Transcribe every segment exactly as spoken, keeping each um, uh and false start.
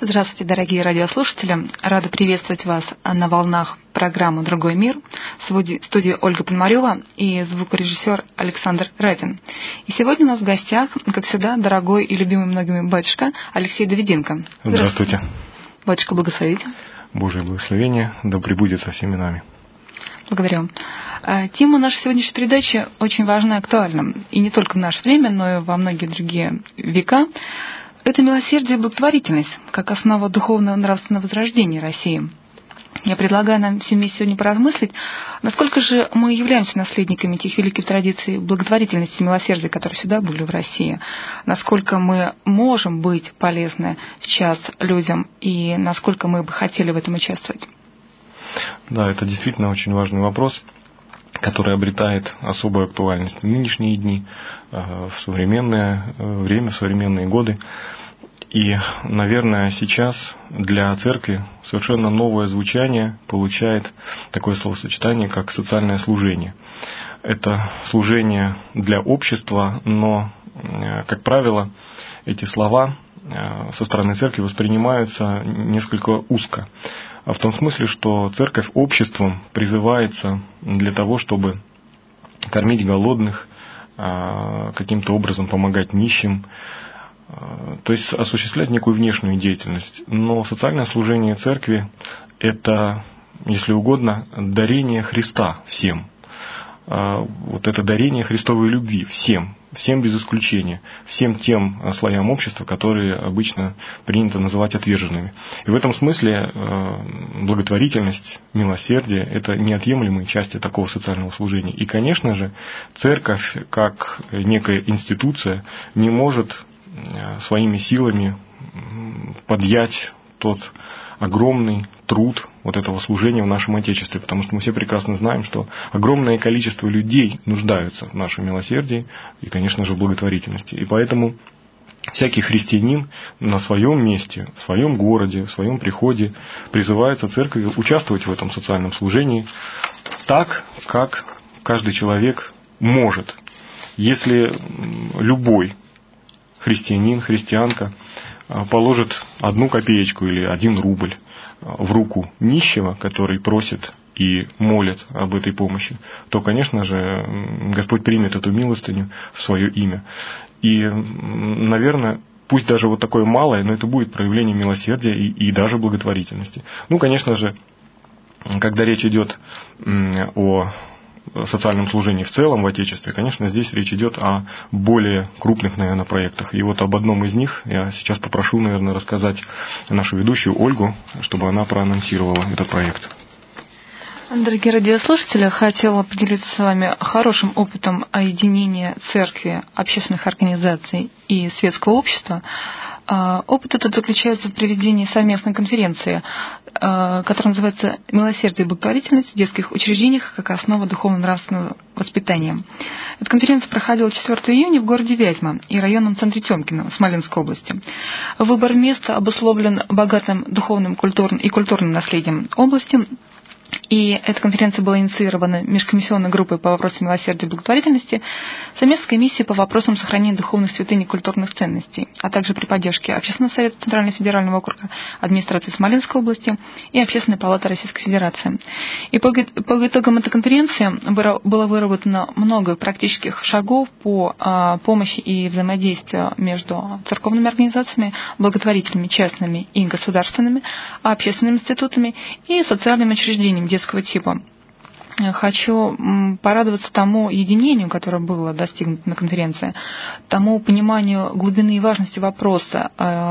Здравствуйте, дорогие радиослушатели. Рада приветствовать вас на волнах программы «Другой мир». В студии Ольга Пономарева и звукорежиссер Александр Радин. И сегодня у нас в гостях, как всегда, дорогой и любимый многими батюшка Алексей Давиденко. Здравствуйте. Батюшка, благословите. Божие благословение, да пребудет со всеми нами. Благодарю. Тема нашей сегодняшней передачи очень важна и актуальна. И не только в наше время, но и во многие другие века. Это милосердие и благотворительность, как основа духовного и нравственного возрождения России. Я предлагаю нам всем вместе сегодня поразмыслить, насколько же мы являемся наследниками тех великих традиций благотворительности и милосердия, которые всегда были в России, насколько мы можем быть полезны сейчас людям и насколько мы бы хотели в этом участвовать. Да, это действительно очень важный вопрос, который обретает особую актуальность в нынешние дни, в современное время, в современные годы. И, наверное, сейчас для церкви совершенно новое звучание получает такое словосочетание, как социальное служение. Это служение для общества, но, как правило, эти слова со стороны церкви воспринимаются несколько узко. В том смысле, что церковь обществом призывается для того, чтобы кормить голодных, каким-то образом помогать нищим, то есть осуществлять некую внешнюю деятельность. Но социальное служение церкви – это, если угодно, дарение Христа всем. Вот это дарение Христовой любви всем, всем без исключения, всем тем слоям общества, которые обычно принято называть отверженными. И в этом смысле благотворительность, милосердие – это неотъемлемые части такого социального служения. И, конечно же, церковь, как некая институция, не может своими силами подъять тот огромный труд вот этого служения в нашем Отечестве, потому что мы все прекрасно знаем, что огромное количество людей нуждаются в нашем милосердии и, конечно же, в благотворительности. И поэтому всякий христианин на своем месте, в своем городе, в своем приходе призывается церковью участвовать в этом социальном служении так, как каждый человек может. Если любой христианин, христианка положит одну копеечку или один рубль в руку нищего, который просит и молит об этой помощи, то, конечно же, Господь примет эту милостыню в свое имя. И, наверное, пусть даже вот такое малое, но это будет проявление милосердия и, и даже благотворительности. Ну, конечно же, когда речь идет о социальном служении в целом в Отечестве, конечно, здесь речь идет о более крупных, наверное, проектах. И вот об одном из них я сейчас попрошу, наверное, рассказать нашу ведущую Ольгу, чтобы она проанонсировала этот проект. Дорогие радиослушатели, хотела поделиться с вами хорошим опытом объединения церкви, общественных организаций и светского общества. Опыт этот заключается в проведении совместной конференции, которая называется «Милосердие и благотворительность в детских учреждениях как основа духовно-нравственного воспитания». Эта конференция проходила четвёртого июня в городе Вязьма и районном центре Тёмкино в Смоленской области. Выбор места обусловлен богатым духовным культурным и культурным наследием области. И эта конференция была инициирована межкомиссионной группой по вопросам милосердия и благотворительности, совместной комиссией по вопросам сохранения духовных святынь и культурных ценностей, а также при поддержке Общественного совета Центрального федерального округа, администрации Смоленской области и Общественной палаты Российской Федерации. И по итогам этой конференции было выработано много практических шагов по помощи и взаимодействию между церковными организациями, благотворительными, частными и государственными, общественными институтами и социальными учреждениями детского типа. Хочу порадоваться тому единению, которое было достигнуто на конференции, тому пониманию глубины и важности вопроса,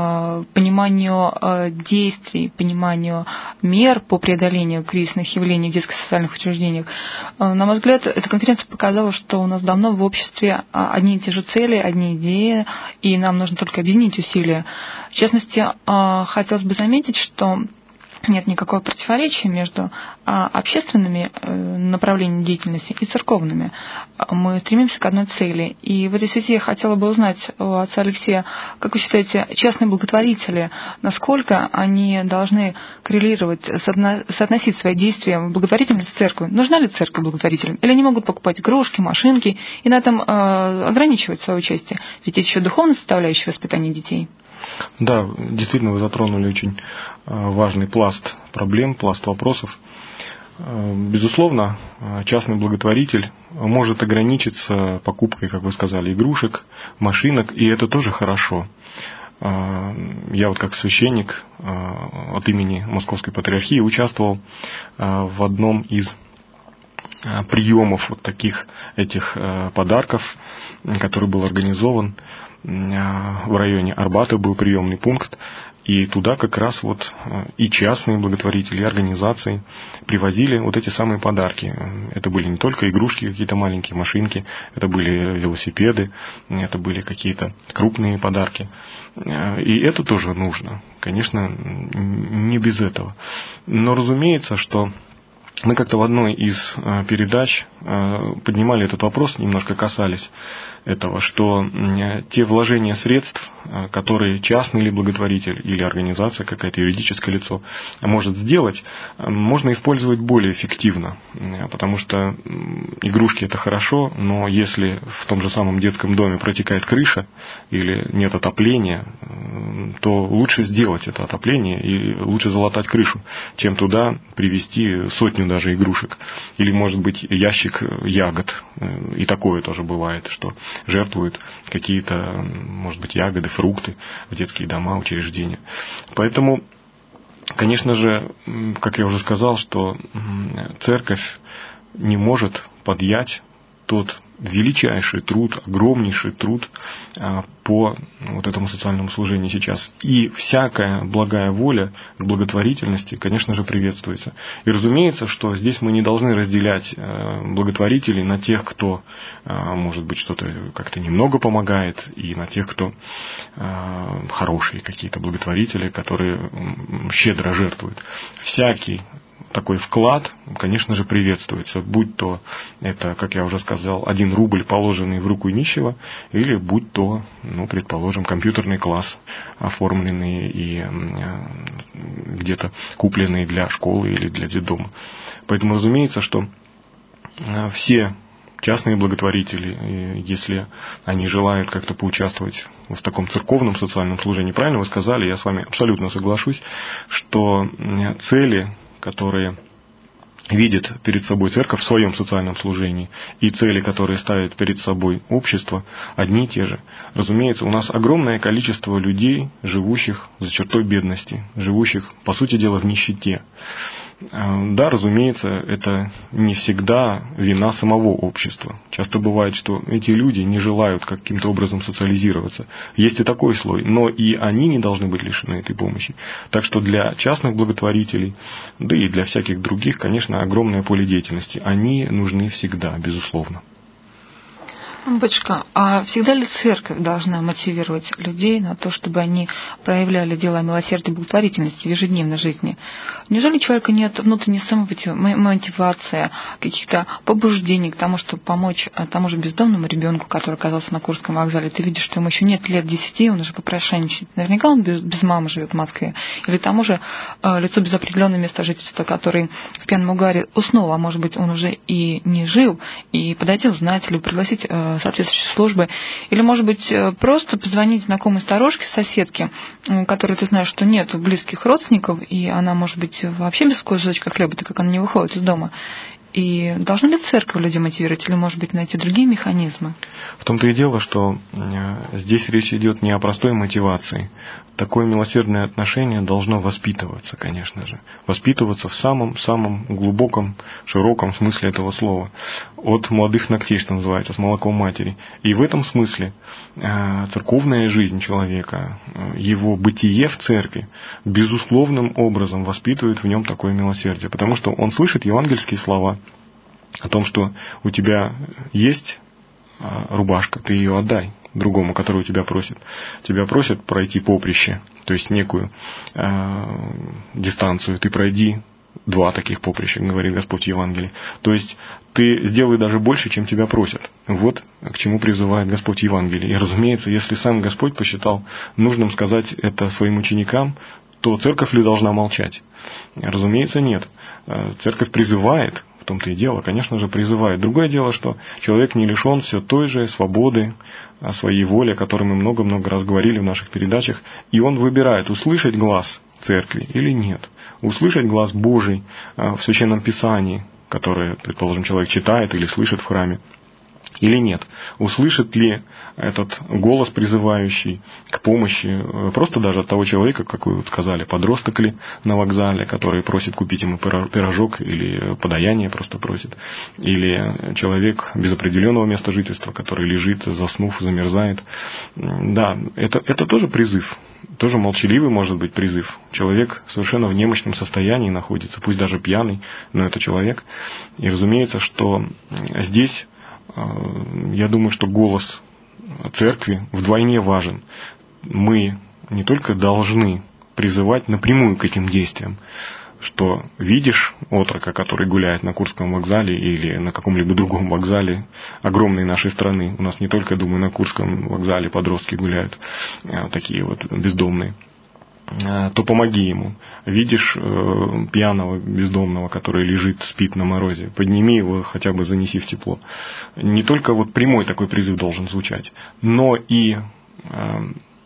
пониманию действий, пониманию мер по преодолению кризисных явлений в детских социальных учреждениях. На мой взгляд, эта конференция показала, что у нас давно в обществе одни и те же цели, одни идеи, и нам нужно только объединить усилия. В частности, хотелось бы заметить, что нет никакого противоречия между общественными направлениями деятельности и церковными. Мы стремимся к одной цели. И в этой связи я хотела бы узнать у отца Алексея, как вы считаете, частные благотворители, насколько они должны коррелировать, соотносить свои действия в благотворительность с церковью? Нужна ли церковь благотворителям? Или они могут покупать игрушки, машинки и на этом ограничивать свое участие? Ведь есть еще духовная составляющая воспитания детей. Да, действительно, вы затронули очень важный пласт проблем, пласт вопросов. Безусловно, частный благотворитель может ограничиться покупкой, как вы сказали, игрушек, машинок, и это тоже хорошо. Я вот как священник от имени Московской Патриархии участвовал в одном из приемов вот таких этих подарков, который был организован в районе Арбата, был приемный пункт. И туда как раз вот и частные благотворители, и организации привозили вот эти самые подарки. Это были не только игрушки, какие-то маленькие машинки, это были велосипеды, это были какие-то крупные подарки. И это тоже нужно. Конечно, не без этого. Но разумеется, что мы как-то в одной из передач поднимали этот вопрос, немножко касались этого, что те вложения средств, которые частный или благотворитель, или организация, какое-то юридическое лицо может сделать, можно использовать более эффективно. Потому что игрушки это хорошо, но если в том же самом детском доме протекает крыша или нет отопления, то лучше сделать это отопление и лучше залатать крышу, чем туда привезти сотню даже игрушек. Или, может быть, ящик ягод. И такое тоже бывает, что жертвуют какие-то, может быть, ягоды, фрукты в детские дома, учреждения. Поэтому, конечно же, как я уже сказал, что церковь не может подъять тот величайший труд, огромнейший труд по вот этому социальному служению сейчас. И всякая благая воля к благотворительности, конечно же, приветствуется. И разумеется, что здесь мы не должны разделять благотворителей на тех, кто, может быть, что-то как-то немного помогает, и на тех, кто хорошие какие-то благотворители, которые щедро жертвуют. Всякий такой вклад, конечно же, приветствуется, будь то это, как я уже сказал, один рубль, положенный в руку нищего, или будь то, ну, предположим, компьютерный класс, оформленный и где-то купленный для школы или для детдома. Поэтому разумеется, что все частные благотворители, если они желают как-то поучаствовать в таком церковном социальном служении, правильно вы сказали, я с вами абсолютно соглашусь, что цели, которые видит перед собой церковь в своем социальном служении, и цели, которые ставит перед собой общество, одни и те же. Разумеется, у нас огромное количество людей, живущих за чертой бедности, живущих, по сути дела, в нищете. Да, разумеется, это не всегда вина самого общества. Часто бывает, что эти люди не желают каким-то образом социализироваться. Есть и такой слой, но и они не должны быть лишены этой помощи. Так что для частных благотворителей, да и для всяких других, конечно, огромное поле деятельности. Они нужны всегда, безусловно. Батюшка, а всегда ли церковь должна мотивировать людей на то, чтобы они проявляли дела милосердия и благотворительности в ежедневной жизни? Неужели у человека нет внутренней самомотивации, каких-то побуждений к тому, чтобы помочь тому же бездомному ребенку, который оказался на Курском вокзале? Ты видишь, что ему еще нет лет десяти, он уже попрошайничает. Наверняка он без, без мамы живет в Москве. Или тому же э, лицо без определенного места жительства, который в пьяном угаре уснул, а может быть он уже и не жил, и подойти узнать или пригласить э, соответствующей службы, или, может быть, просто позвонить знакомой старушке, соседке, у которой ты знаешь, что нет близких родственников, и она, может быть, вообще без кусочка хлеба, так как она не выходит из дома. И должна ли церковь людей мотивировать, или, может быть, найти другие механизмы? В том-то и дело, что здесь речь идет не о простой мотивации. Такое милосердное отношение должно воспитываться, конечно же. Воспитываться в самом-самом глубоком, широком смысле этого слова. От молодых ногтей, что называется, с молоком матери. И в этом смысле церковная жизнь человека, его бытие в церкви, безусловным образом воспитывает в нем такое милосердие. Потому что он слышит евангельские слова о том, что у тебя есть рубашка, ты ее отдай другому, который у тебя просит. Тебя просят пройти поприще, то есть некую э, дистанцию. Ты пройди два таких поприща, говорит Господь в Евангелии. То есть ты сделай даже больше, чем тебя просят. Вот к чему призывает Господь в Евангелии. И, разумеется, если сам Господь посчитал нужным сказать это своим ученикам, то церковь ли должна молчать? Разумеется, нет. Церковь призывает В том-то и дело, конечно же, призывает. Другое дело, что человек не лишен все той же свободы, своей воли, о которой мы много-много раз говорили в наших передачах, и он выбирает, услышать глас церкви или нет. Услышать глас Божий в Священном Писании, которое, предположим, человек читает или слышит в храме, или нет. Услышит ли этот голос, призывающий к помощи, просто даже от того человека, как вы вот сказали, подросток ли на вокзале, который просит купить ему пирожок или подаяние просто просит, или человек без определенного места жительства, который лежит, заснув, замерзает. Да, это, это тоже призыв, тоже молчаливый может быть призыв. Человек совершенно в немощном состоянии находится, пусть даже пьяный, но это человек. И разумеется, что здесь я думаю, что голос церкви вдвойне важен. Мы не только должны призывать напрямую к этим действиям, что видишь отрока, который гуляет на Курском вокзале или на каком-либо другом вокзале огромной нашей страны. У нас не только, думаю, на Курском вокзале подростки гуляют, такие вот бездомные, то помоги ему. Видишь э, пьяного, бездомного, который лежит, спит на морозе, подними его, хотя бы занеси в тепло. Не только вот прямой такой призыв должен звучать, но и э,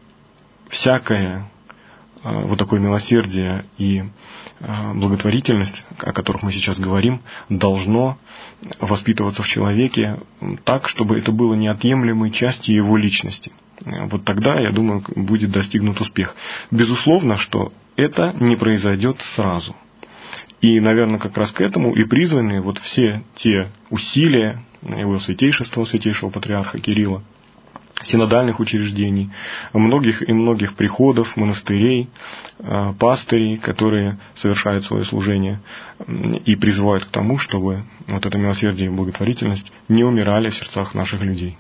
всякое э, вот такое милосердие и э, благотворительность, о которых мы сейчас говорим, должно воспитываться в человеке так, чтобы это было неотъемлемой частью его личности. Вот тогда, я думаю, будет достигнут успех. Безусловно, что это не произойдет сразу. И, наверное, как раз к этому и призваны вот все те усилия его святейшества, святейшего патриарха Кирилла, синодальных учреждений, многих и многих приходов, монастырей, пастырей, которые совершают свое служение и призывают к тому, чтобы вот это милосердие и благотворительность не умирали в сердцах наших людей.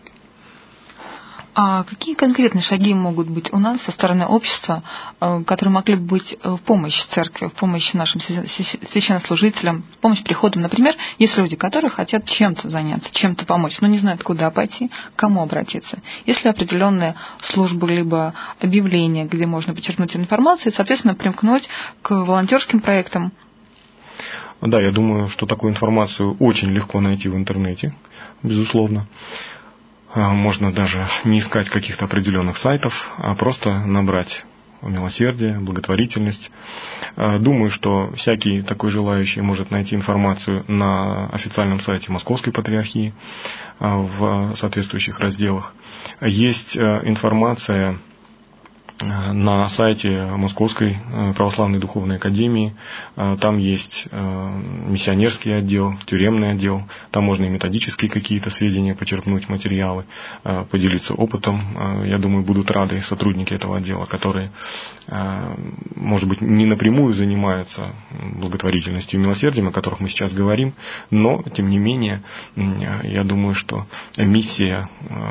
А какие конкретные шаги могут быть у нас со стороны общества, которые могли бы быть в помощь церкви, в помощь нашим священнослужителям, в помощь приходам? Например, есть люди, которые хотят чем-то заняться, чем-то помочь, но не знают, куда пойти, к кому обратиться. Есть ли определенные службы, либо объявления, где можно почерпнуть информацию и, соответственно, примкнуть к волонтерским проектам? Да, я думаю, что такую информацию очень легко найти в интернете, безусловно. Можно даже не искать каких-то определенных сайтов, а просто набрать милосердие, благотворительность. Думаю, что всякий такой желающий может найти информацию на официальном сайте Московской Патриархии в соответствующих разделах. Есть информация на сайте Московской Православной Духовной Академии. Там есть миссионерский отдел, тюремный отдел. Там можно и методические какие-то сведения почерпнуть, материалы, поделиться опытом. Я думаю, будут рады сотрудники этого отдела, которые, может быть, не напрямую занимаются благотворительностью и милосердием, о которых мы сейчас говорим, но, тем не менее, я думаю, что миссия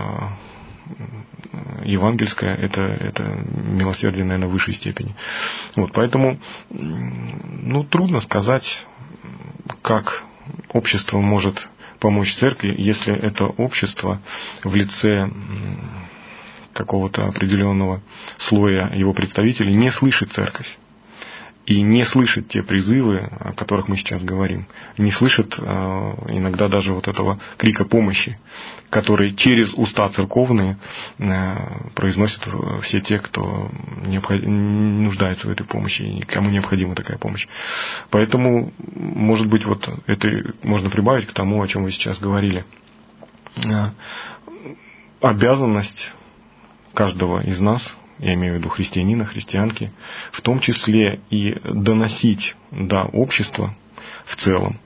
евангельское, это, это милосердие, наверное, в высшей степени. Вот, поэтому, ну, трудно сказать, как общество может помочь церкви, если это общество в лице какого-то определенного слоя его представителей не слышит церковь. И не слышит те призывы, о которых мы сейчас говорим. Не слышит э, иногда даже вот этого крика помощи, который через уста церковные э, произносят все те, кто необход... нуждается в этой помощи, и кому необходима такая помощь. Поэтому, может быть, вот это можно прибавить к тому, о чем вы сейчас говорили. Э, обязанность каждого из нас, я имею в виду христианина, христианки, в том числе и доносить до общества в целом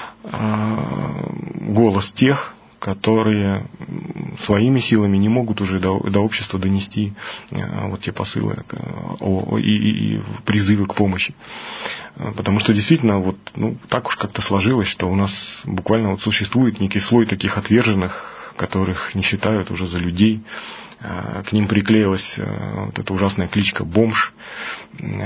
голос тех, которые своими силами не могут уже до, до общества донести вот те посылы и, и, и призывы к помощи. Потому что действительно вот, ну, так уж как-то сложилось, что у нас буквально вот существует некий слой таких отверженных, которых не считают уже за людей. К ним приклеилась вот эта ужасная кличка «бомж»,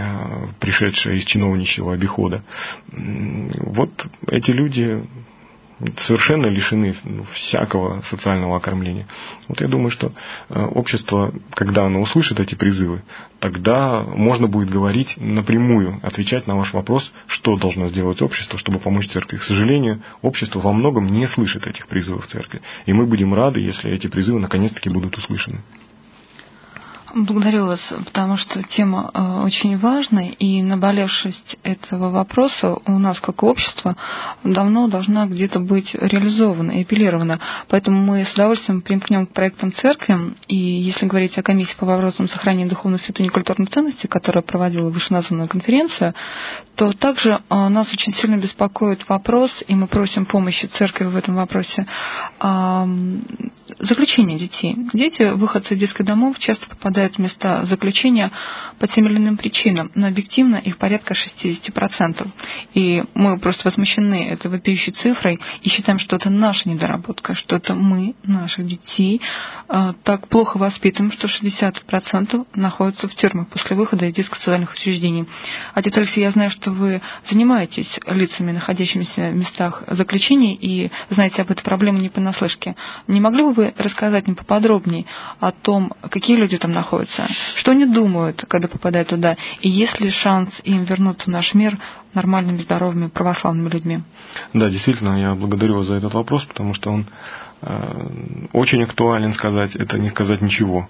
пришедшая из чиновничьего обихода. Вот эти люди совершенно лишены всякого социального окормления. Вот я думаю, что общество, когда оно услышит эти призывы, тогда можно будет говорить напрямую, отвечать на ваш вопрос, что должно сделать общество, чтобы помочь церкви. К сожалению, общество во многом не слышит этих призывов церкви. И мы будем рады, если эти призывы наконец-таки будут услышаны. Благодарю вас, потому что тема э, очень важная, и наболевшесть этого вопроса у нас, как общество, давно должна где-то быть реализована и апеллирована. Поэтому мы с удовольствием примкнем к проектам церкви, и если говорить о комиссии по вопросам сохранения духовной святыни и культурной ценности, которая проводила вышеназванную конференцию, то также э, нас очень сильно беспокоит вопрос, и мы просим помощи церкви в этом вопросе, э, заключения детей. Дети, выходцы из детских домов, часто попадают в места заключения по тем или иным причинам, но объективно их порядка шестьдесят процентов. И мы просто возмущены этой вопиющей цифрой и считаем, что это наша недоработка, что это мы, наших детей, так плохо воспитываем, что шестьдесят процентов находятся в тюрьмах после выхода из детских социальных учреждений. Отец Алексей, я знаю, что вы занимаетесь лицами, находящимися в местах заключения, и знаете об этой проблеме не понаслышке. Не могли бы вы рассказать мне поподробнее о том, какие люди там находятся, что они думают, когда попадают туда, и есть ли шанс им вернуться в наш мир нормальными, здоровыми, православными людьми? Да, действительно, я благодарю вас за этот вопрос, потому что он э, очень актуален, сказать, это не сказать ничего.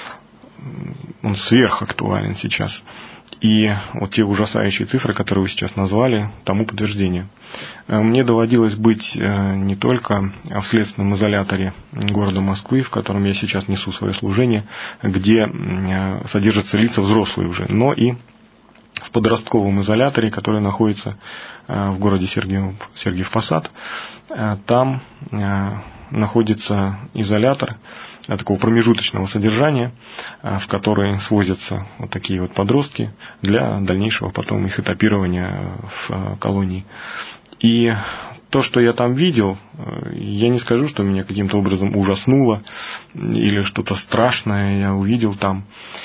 Он сверхактуален сейчас. И вот те ужасающие цифры, которые вы сейчас назвали, тому подтверждение. Мне доводилось быть не только в следственном изоляторе города Москвы, в котором я сейчас несу свое служение, где содержатся лица взрослые уже, но и в подростковом изоляторе, который находится в городе Сергиев, Сергиев Посад. Там находится изолятор такого промежуточного содержания, в который свозятся вот такие вот подростки для дальнейшего потом их этапирования в колонии. И то, что я там видел, я не скажу, что меня каким-то образом ужаснуло или что-то страшное я увидел там.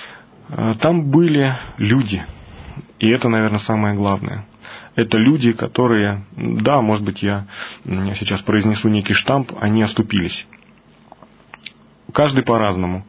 Там были люди, и это, наверное, самое главное. Это люди, которые, да, может быть, я сейчас произнесу некий штамп, они оступились. Каждый по-разному.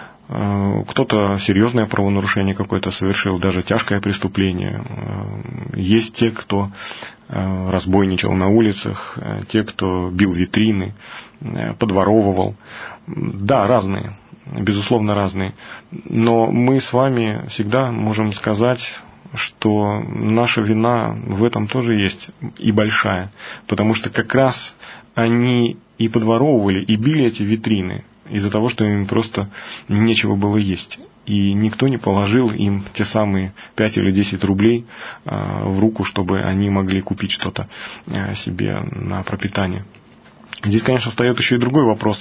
Кто-то серьезное правонарушение какое-то совершил, даже тяжкое преступление. Есть те, кто разбойничал на улицах, те, кто бил витрины, подворовывал. Да, разные, безусловно, разные. Но мы с вами всегда можем сказать, что наша вина в этом тоже есть и большая. Потому что как раз они и подворовывали, и били эти витрины из-за того, что им просто нечего было есть. И никто не положил им те самые пять или десять рублей в руку, чтобы они могли купить что-то себе на пропитание. Здесь, конечно, встает еще и другой вопрос.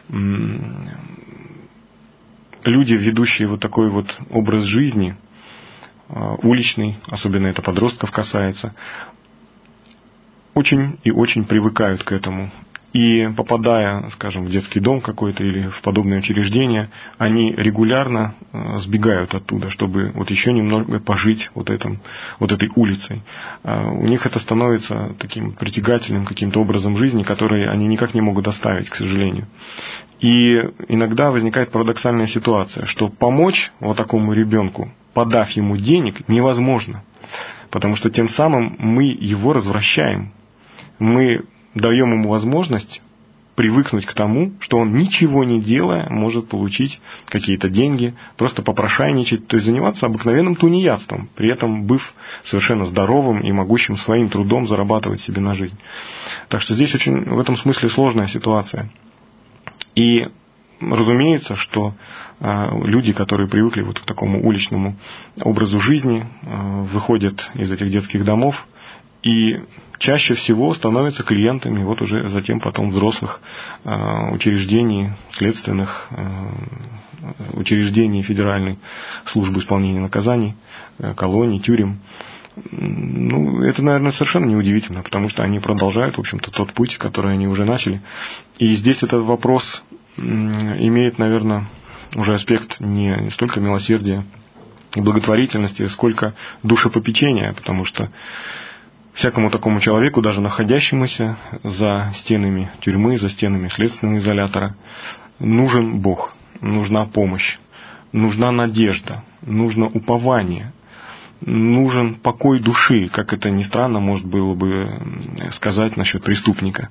Люди, ведущие вот такой вот образ жизни, уличный, особенно это подростков касается, очень и очень привыкают к этому. И попадая, скажем, в детский дом какой-то или в подобное учреждение, они регулярно сбегают оттуда, чтобы вот еще немного пожить вот, этом, вот этой улицей. У них это становится таким притягательным каким-то образом жизни, который они никак не могут оставить, к сожалению. И иногда возникает парадоксальная ситуация, что помочь вот такому ребенку, подав ему денег, невозможно. Потому что тем самым мы его развращаем. Мы даем ему возможность привыкнуть к тому, что он, ничего не делая, может получить какие-то деньги, просто попрошайничать, то есть заниматься обыкновенным тунеядством, при этом быв совершенно здоровым и могущим своим трудом зарабатывать себе на жизнь. Так что здесь очень в этом смысле сложная ситуация. И разумеется, что э, люди, которые привыкли вот к такому уличному образу жизни, э, выходят из этих детских домов и чаще всего становятся клиентами вот уже затем потом взрослых э, учреждений, следственных э, учреждений Федеральной службы исполнения наказаний, э, колоний, тюрем. Ну, это, наверное, совершенно неудивительно, потому что они продолжают, в общем-то, тот путь, который они уже начали. И здесь этот вопрос имеет, наверное, уже аспект не столько милосердия и благотворительности, сколько душепопечения, потому что всякому такому человеку, даже находящемуся за стенами тюрьмы, за стенами следственного изолятора, нужен Бог, нужна помощь, нужна надежда, нужно упование, нужен покой души, как это ни странно может было бы сказать насчет преступника.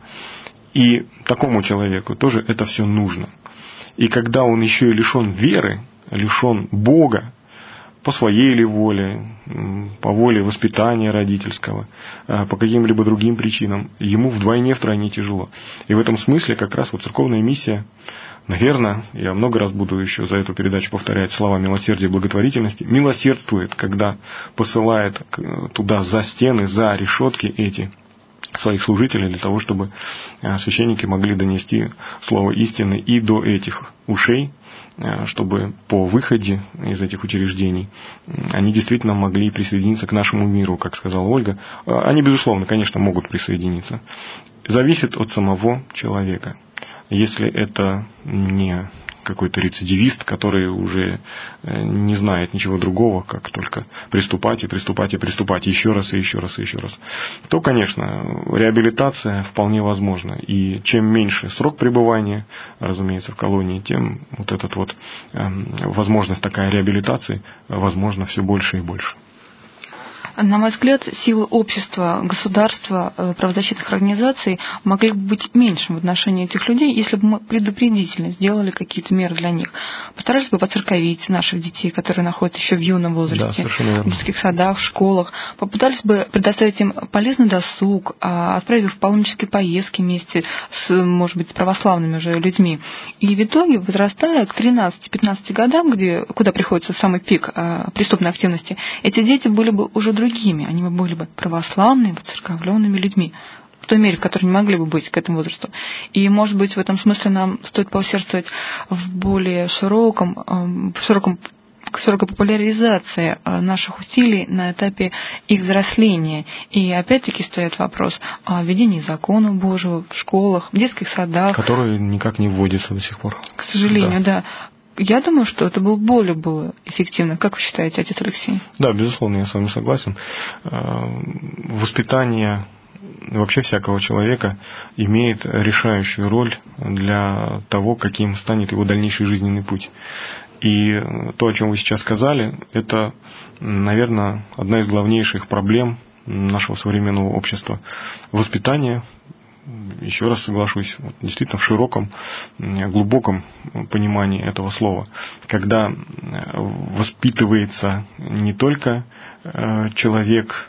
И такому человеку тоже это все нужно. И когда он еще и лишен веры, лишен Бога, по своей ли воле, по воле воспитания родительского, по каким-либо другим причинам, ему вдвойне, втройне тяжело. И в этом смысле как раз вот церковная миссия, наверное, я много раз буду еще за эту передачу повторять слова милосердия и благотворительности, милосердствует, когда посылает туда за стены, за решетки эти своих служителей для того, чтобы священники могли донести слово истины и до этих ушей, чтобы по выходе из этих учреждений они действительно могли присоединиться к нашему миру, как сказала Ольга. Они, безусловно, конечно, могут присоединиться. Зависит от самого человека. Если это не какой-то рецидивист, который уже не знает ничего другого, как только приступать и приступать и приступать еще раз и еще раз и еще раз, то, конечно, реабилитация вполне возможна. И чем меньше срок пребывания, разумеется, в колонии, тем вот эта вот э, возможность такая реабилитации возможна все больше и больше. На мой взгляд, силы общества, государства, правозащитных организаций могли бы быть меньшим в отношении этих людей, если бы мы предупредительно сделали какие-то меры для них. Постарались бы поцерковить наших детей, которые находятся еще в юном возрасте, да, в детских садах, в школах. Попытались бы предоставить им полезный досуг, отправив их в паломнические поездки вместе с, может быть, с православными же людьми. И в итоге, возрастая к тринадцати-пятнадцати годам, где, куда приходится самый пик преступной активности, эти дети были бы уже другими, они были бы православными, воцерковленными людьми, в той мере, в которой не могли бы быть к этому возрасту. И, может быть, в этом смысле нам стоит поусердствовать в более широком, в широком, широкой популяризации наших усилий на этапе их взросления. И опять-таки стоит вопрос о введении закона Божьего в школах, в детских садах. Который никак не вводится до сих пор. К сожалению, да. да. Я думаю, что это было более было эффективно. Как вы считаете, отец Алексей? Да, безусловно, я с вами согласен. Воспитание вообще всякого человека имеет решающую роль для того, каким станет его дальнейший жизненный путь. И то, о чем вы сейчас сказали, это, наверное, одна из главнейших проблем нашего современного общества. Воспитание, еще раз соглашусь, действительно в широком, глубоком понимании этого слова, когда воспитывается не только человек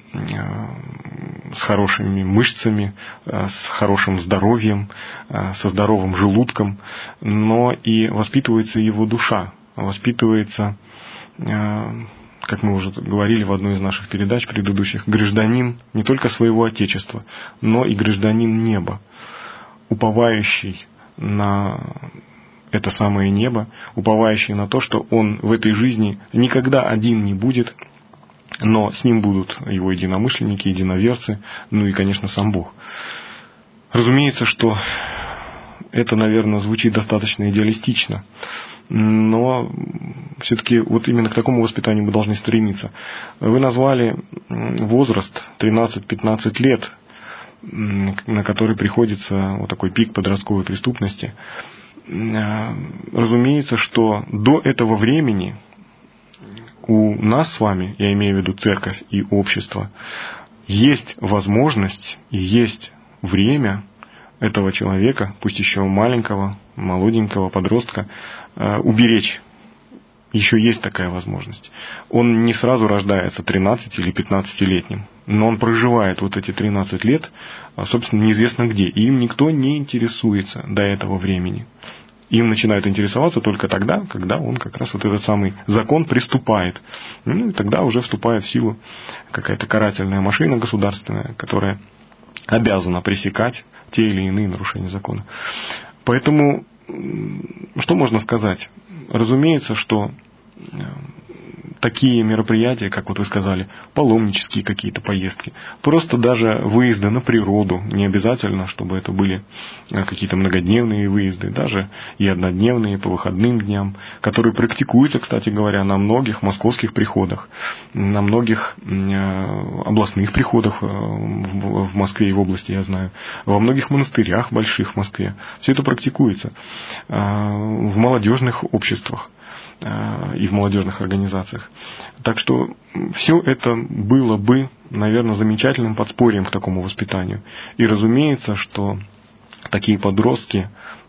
с хорошими мышцами, с хорошим здоровьем, со здоровым желудком, но и воспитывается его душа, воспитывается, как мы уже говорили в одной из наших передач предыдущих, гражданин не только своего Отечества, но и гражданин неба, уповающий на это самое небо, уповающий на то, что он в этой жизни никогда один не будет, но с ним будут его единомышленники, единоверцы, ну и, конечно, сам Бог. Разумеется, что это, наверное, звучит достаточно идеалистично, но все-таки вот именно к такому воспитанию мы должны стремиться. Вы назвали возраст тринадцать-пятнадцать лет, на который приходится вот такой пик подростковой преступности. Разумеется, что до этого времени у нас с вами, я имею в виду церковь и общество, есть возможность и есть время этого человека, пусть еще маленького, молоденького подростка, уберечь. Еще есть такая возможность. Он не сразу рождается тринадцати- или пятнадцатилетним, но он проживает вот эти тринадцать лет, собственно, неизвестно где, и им никто не интересуется до этого времени. Им начинают интересоваться только тогда, когда он как раз вот этот самый закон приступает. Ну, и тогда уже вступает в силу какая-то карательная машина государственная, которая обязана пресекать те или иные нарушения закона. Поэтому, что можно сказать? Разумеется, что такие мероприятия, как вот вы сказали, паломнические какие-то поездки, просто даже выезды на природу, не обязательно, чтобы это были какие-то многодневные выезды, даже и однодневные по выходным дням, которые практикуются, кстати говоря, на многих московских приходах, на многих областных приходах в Москве и в области, я знаю, во многих монастырях больших в Москве. Все это практикуется в молодежных обществах и в молодежных организациях. Так что все это было бы, наверное, замечательным подспорьем к такому воспитанию. И разумеется, что такие подростки,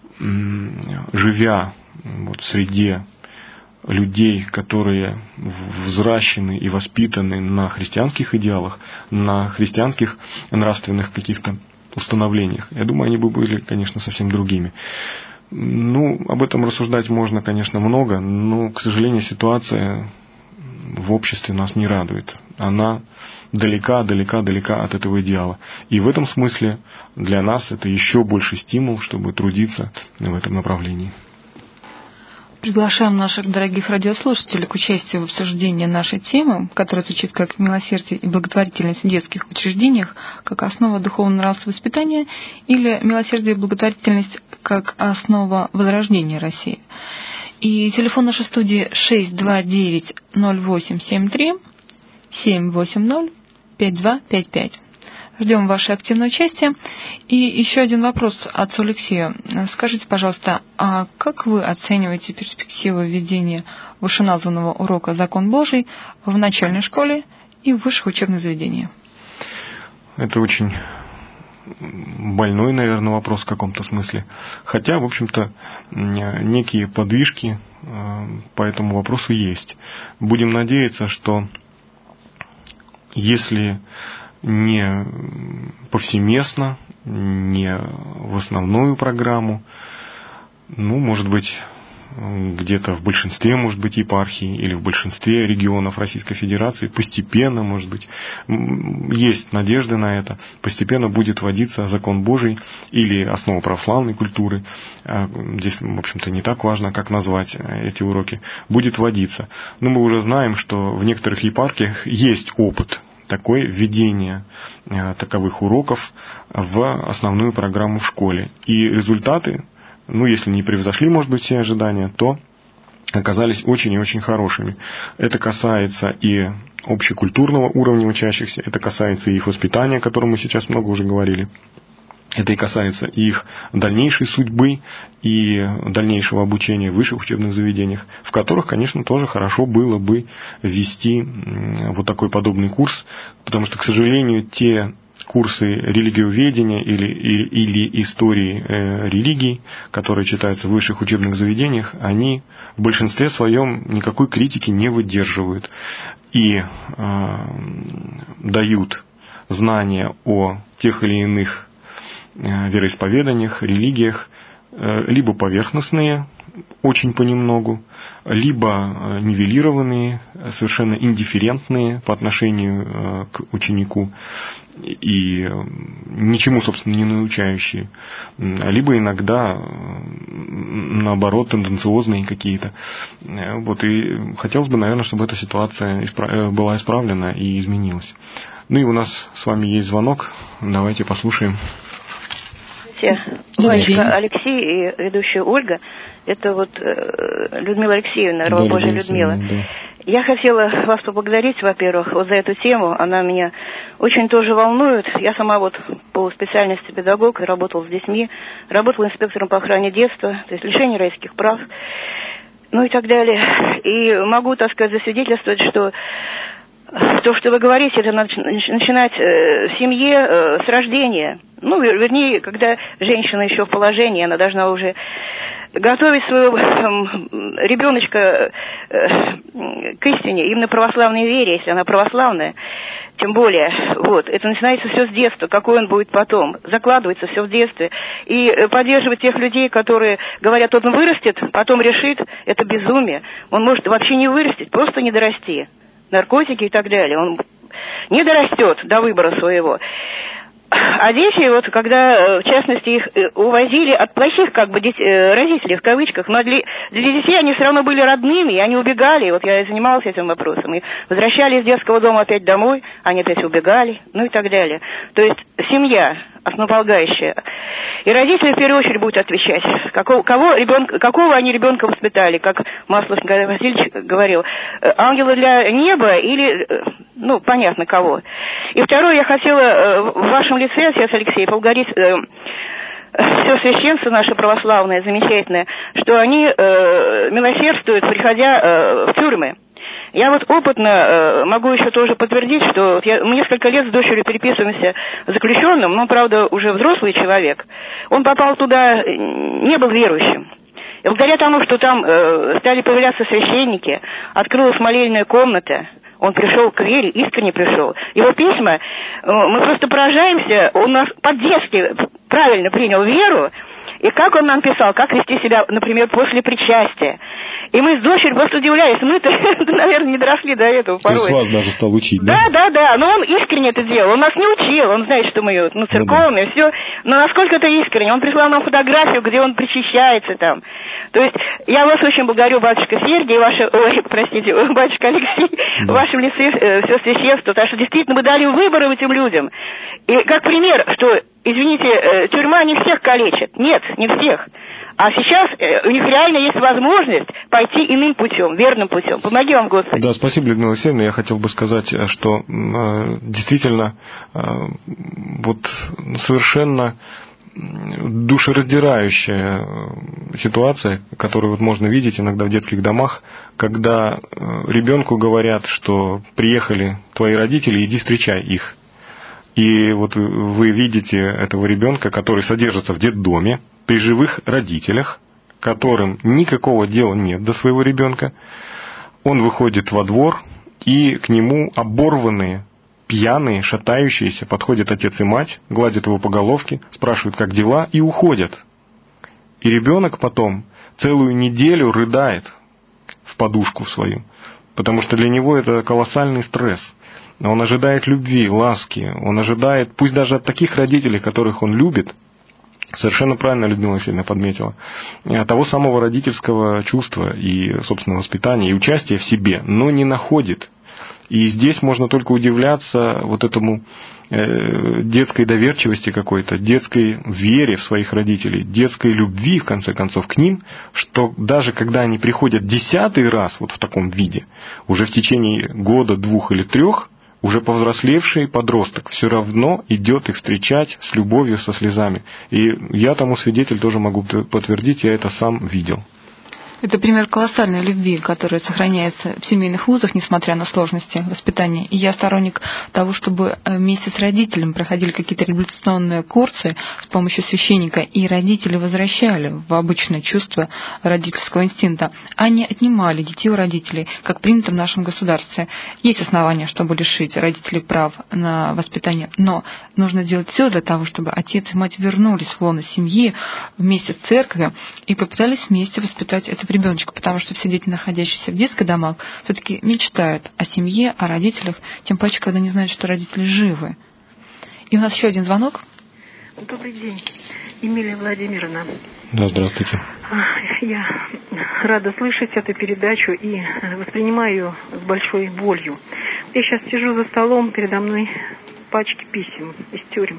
живя вот в среде людей, которые взращены и воспитаны на христианских идеалах, на христианских нравственных каких-то установлениях, я думаю, они бы были, конечно, совсем другими. Ну, об этом рассуждать можно, конечно, много, но, к сожалению, ситуация в обществе нас не радует. Она далека, далека, далека от этого идеала. И в этом смысле для нас это еще больше стимул, чтобы трудиться в этом направлении. Приглашаем наших дорогих радиослушателей к участию в обсуждении нашей темы, которая звучит как «Милосердие и благотворительность в детских учреждениях как основа духовно-нравственного воспитания» или «Милосердие и благотворительность как основа возрождения России». И телефон нашей студии шесть два девять ноль восемь семь три семь восемь ноль пять два пять пять. Ждем ваше активное участие. И еще один вопрос отцу Алексею. Скажите, пожалуйста, а как вы оцениваете перспективу введения вышеназванного урока «Закон Божий» в начальной школе и в высших учебных заведениях? Это очень больной, наверное, вопрос в каком-то смысле. Хотя, в общем-то, некие подвижки по этому вопросу есть. Будем надеяться, что если не повсеместно, не в основную программу, ну, может быть, где-то в большинстве, может быть, епархий или в большинстве регионов Российской Федерации постепенно, может быть, есть надежда на это, постепенно будет вводиться закон Божий или основа православной культуры. Здесь, в общем-то, не так важно, как назвать эти уроки. Будет вводиться. Но мы уже знаем, что в некоторых епархиях есть опыт такое введение э, таковых уроков в основную программу в школе. И результаты, ну, если не превзошли, может быть, все ожидания, то оказались очень и очень хорошими. Это касается и общекультурного уровня учащихся, это касается и их воспитания, о котором мы сейчас много уже говорили. Это и касается и их дальнейшей судьбы и дальнейшего обучения в высших учебных заведениях, в которых, конечно, тоже хорошо было бы ввести вот такой подобный курс, потому что, к сожалению, те курсы религиоведения или, или, или истории э, религий, которые читаются в высших учебных заведениях, они в большинстве своем никакой критики не выдерживают и э, дают знания о тех или иных вероисповеданиях, религиях, либо поверхностные, очень понемногу, либо нивелированные, совершенно индифферентные по отношению к ученику и ничему, собственно, не научающие, либо иногда, наоборот, тенденциозные какие-то. Вот, и хотелось бы, наверное, чтобы эта ситуация была исправлена и изменилась. Ну и у нас с вами есть звонок, давайте послушаем. Владимир Алексей и ведущая Ольга. Это вот э, Людмила Алексеевна, раба да, Божия Людмила. Да. Я хотела вас поблагодарить, во-первых, вот за эту тему. Она меня очень тоже волнует. Я сама вот по специальности педагог, работала с детьми, работала инспектором по охране детства, то есть лишение родительских прав, ну и так далее. И могу, так сказать, засвидетельствовать, что то, что вы говорите, это надо начинать в семье с рождения. Ну, вернее, когда женщина еще в положении, она должна уже готовить своего ребеночка к истине, именно православной вере, если она православная. Тем более, вот, это начинается все с детства, какой он будет потом. Закладывается все в детстве. И поддерживать тех людей, которые говорят, он вырастет, потом решит, это безумие. Он может вообще не вырастить, просто не дорасти. Наркотики и так далее. Он не дорастет до выбора своего. А дети, вот когда, в частности, их увозили от плохих, как бы, детей, родителей, в кавычках, но для, для детей они все равно были родными, и они убегали. Вот я и занималась этим вопросом. И возвращались из детского дома опять домой, они опять убегали, ну и так далее. То есть семья основополагающая. И родители в первую очередь будут отвечать, какого, кого ребенка, какого они ребенка воспитали, как Маслов Николай Васильевич говорил, ангела для неба или, ну, понятно кого. И второе, я хотела в вашем лице, отец Алексей, поблагодарить э, все священство наше православное, замечательное, что они э, милосердствуют, приходя э, в тюрьмы. Я вот опытно э, могу еще тоже подтвердить, что вот я, мы несколько лет с дочерью переписываемся с заключенным, но, правда, уже взрослый человек. Он попал туда, не был верующим. И благодаря тому, что там э, стали появляться священники, открылась молельная комната, он пришел к вере, искренне пришел. Его письма, э, мы просто поражаемся, он нас по-детски правильно принял веру, и как он нам писал, как вести себя, например, после причастия. И мы с дочерью просто удивлялись. Мы-то, наверное, не доросли до этого порой. То есть вас даже стал учить, да? Да, да, да. Но он искренне это делал. Он нас не учил. Он знает, что мы ну, церковные, ну, да. Все. Но насколько это искренне. Он прислал нам фотографию, где он причащается там. То есть я вас очень благодарю, батюшка Сергий, ваше, ой, простите, батюшка Алексей, да. В вашем лице э, все священство. Потому что действительно мы дали выбор этим людям. И как пример, что, извините, э, тюрьма не всех калечит. Нет, не всех. А сейчас у них реально есть возможность пойти иным путем, верным путем. Помоги вам, Господи. Да, спасибо, Людмила Алексеевна. Я хотел бы сказать, что э, действительно э, вот совершенно душераздирающая ситуация, которую вот можно видеть иногда в детских домах, когда ребенку говорят, что приехали твои родители, иди встречай их. И вот вы видите этого ребенка, который содержится в детдоме, при живых родителях, которым никакого дела нет до своего ребенка. Он выходит во двор, и к нему оборванные, пьяные, шатающиеся подходят отец и мать, гладят его по головке, спрашивают, как дела, и уходят. И ребенок потом целую неделю рыдает в подушку свою, потому что для него это колоссальный стресс. Он ожидает любви, ласки, он ожидает, пусть даже от таких родителей, которых он любит, совершенно правильно Людмила Алексеевна подметила, того самого родительского чувства и, собственно, воспитания, и участия в себе, но не находит. И здесь можно только удивляться вот этому э, детской доверчивости какой-то, детской вере в своих родителей, детской любви, в конце концов, к ним, что даже когда они приходят десятый раз вот в таком виде, уже в течение года, двух или трех, уже повзрослевший подросток все равно идет их встречать с любовью, со слезами. И я тому свидетель тоже могу подтвердить, я это сам видел. Это пример колоссальной любви, которая сохраняется в семейных вузах, несмотря на сложности воспитания. И я сторонник того, чтобы вместе с родителем проходили какие-то реабилитационные курсы с помощью священника, и родители возвращали в обычное чувство родительского инстинкта, а не отнимали детей у родителей, как принято в нашем государстве. Есть основания, чтобы лишить родителей прав на воспитание, но нужно делать все для того, чтобы отец и мать вернулись в лоно семьи вместе с церковью и попытались вместе воспитать это ребеночка, потому что все дети, находящиеся в детских домах, все-таки мечтают о семье, о родителях, тем паче, когда не знают, что родители живы. И у нас еще один звонок. Добрый день, Эмилия Владимировна. Да, здравствуйте. Я рада слышать эту передачу и воспринимаю ее с большой болью. Я сейчас сижу за столом, передо мной пачки писем из тюрем.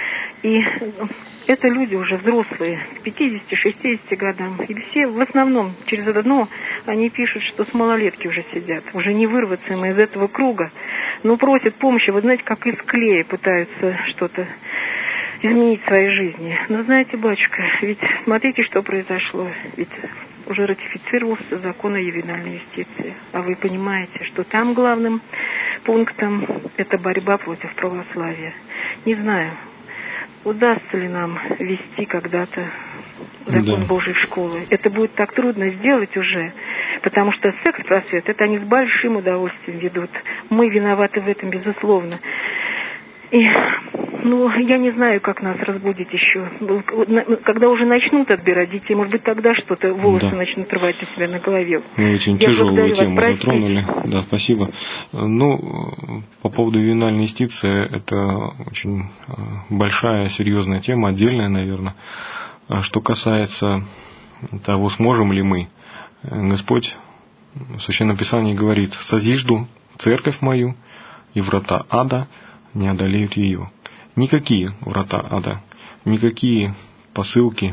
И это люди уже взрослые, к пятидесяти-шестидесяти годам. И все, в основном, через одно, они пишут, что с малолетки уже сидят. Уже не вырваться им из этого круга. Но просят помощи. Вы знаете, как из клея пытаются что-то изменить в своей жизни. Но знаете, батюшка, ведь смотрите, что произошло. Ведь уже ратифицировался закон о ювенальной юстиции. А вы понимаете, что там главным пунктом это борьба против православия. Не знаю, удастся ли нам ввести когда-то закон да. Божий в школы. Это будет так трудно сделать уже, потому что секс-просвет, это они с большим удовольствием ведут. Мы виноваты в этом, безусловно. И Ну, я не знаю, как нас разбудить еще. Когда уже начнут отбирать детей, может быть, тогда что-то, волосы да. начнут рвать у себя на голове. Вы очень я тяжелую тему вас, затронули. Да, спасибо. Ну, по поводу ювенальной юстиции, это очень большая, серьезная тема, отдельная, наверное. Что касается того, сможем ли мы, Господь в Священном Писании говорит: «Созижду церковь мою, и врата ада не одолеют ее». Никакие врата ада, никакие посылки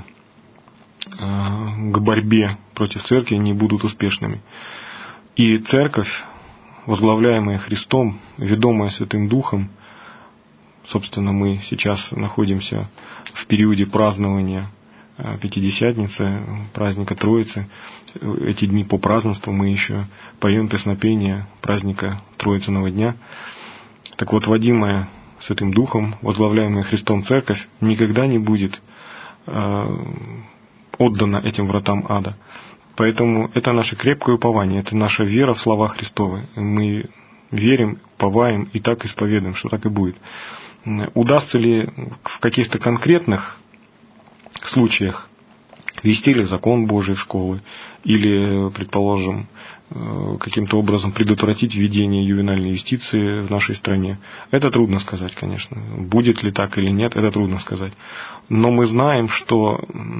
к борьбе против церкви не будут успешными. И церковь, возглавляемая Христом, ведомая Святым Духом, собственно, мы сейчас находимся в периоде празднования Пятидесятницы, праздника Троицы. Эти дни по празднеству мы еще поем песнопение праздника Троицыного дня. Так вот, водимая Святым Духом, возглавляемая Христом Церковь, никогда не будет э, отдана этим вратам ада. Поэтому это наше крепкое упование, это наша вера в слова Христовы. Мы верим, уповаем и так исповедуем, что так и будет. Удастся ли в каких-то конкретных случаях ввести ли закон Божий в школы или, предположим, каким-то образом предотвратить введение ювенальной юстиции в нашей стране, это трудно сказать, конечно. Будет ли так или нет, это трудно сказать. Но мы знаем, что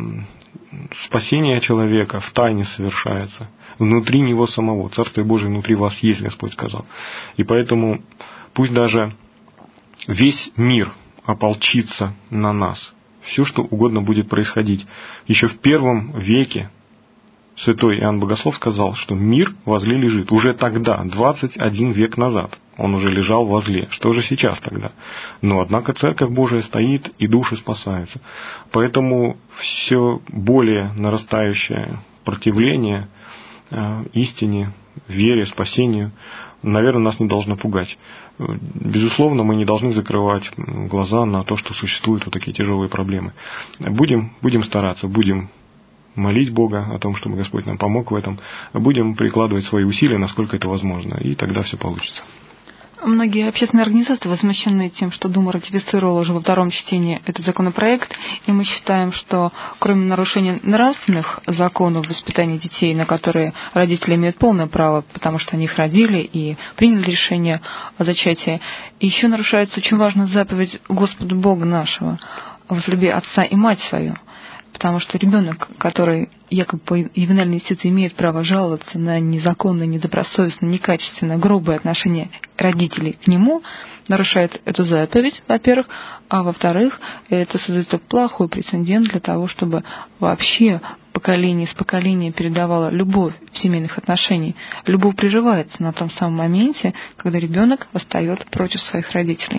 спасение человека в тайне совершается, внутри него самого. Царствие Божие внутри вас есть, Господь сказал. И поэтому пусть даже весь мир ополчится на нас, все, что угодно будет происходить. Еще в первом веке святой Иоанн Богослов сказал, что мир возле лежит. Уже тогда, двадцать один век назад, он уже лежал возле. Что же сейчас тогда? Но, однако, Церковь Божия стоит, и души спасаются. Поэтому все более нарастающее противление истине, вере, спасению, наверное, нас не должно пугать. Безусловно, мы не должны закрывать глаза на то, что существуют вот такие тяжелые проблемы. Будем, будем стараться, будем молить Бога о том, чтобы Господь нам помог в этом, будем прикладывать свои усилия, насколько это возможно, и тогда все получится. Многие общественные организации возмущены тем, что Дума ратифицировала уже во втором чтении этот законопроект, и мы считаем, что кроме нарушения нравственных законов воспитания детей, на которые родители имеют полное право, потому что они их родили и приняли решение о зачатии, еще нарушается очень важная заповедь Господа Бога нашего: возлюби отца и мать свою. Потому что ребенок, который якобы по ювенальной юстиции имеет право жаловаться на незаконное, недобросовестное, некачественное, грубое отношение родителей к нему, нарушает эту заповедь, во-первых, а во-вторых, это создает плохой прецедент для того, чтобы вообще поколение из поколения передавало любовь в семейных отношениях. Любовь приживается на том самом моменте, когда ребенок восстает против своих родителей.